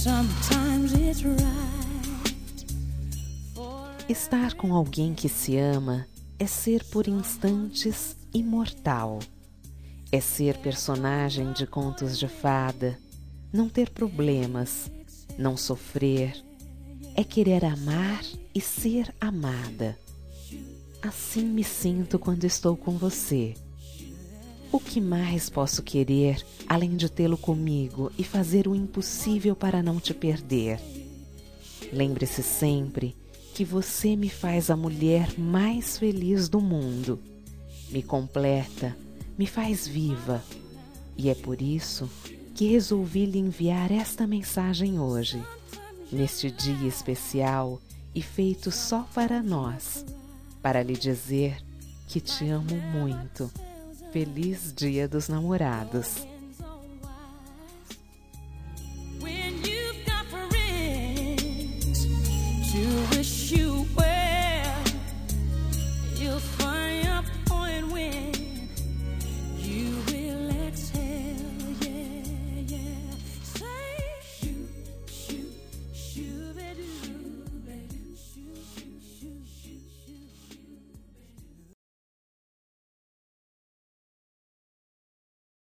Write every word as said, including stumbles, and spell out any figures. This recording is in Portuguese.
Estar com alguém que se ama é ser por instantes imortal. É ser personagem de contos de fada, não ter problemas, não sofrer. É querer amar e ser amada. Assim me sinto quando estou com você. O que mais posso querer, além de tê-lo comigo e fazer o impossível para não te perder? Lembre-se sempre que você me faz a mulher mais feliz do mundo. Me completa, me faz viva. E é por isso que resolvi lhe enviar esta mensagem hoje, neste dia especial e feito só para nós, para lhe dizer que te amo muito. Feliz Dia dos Namorados!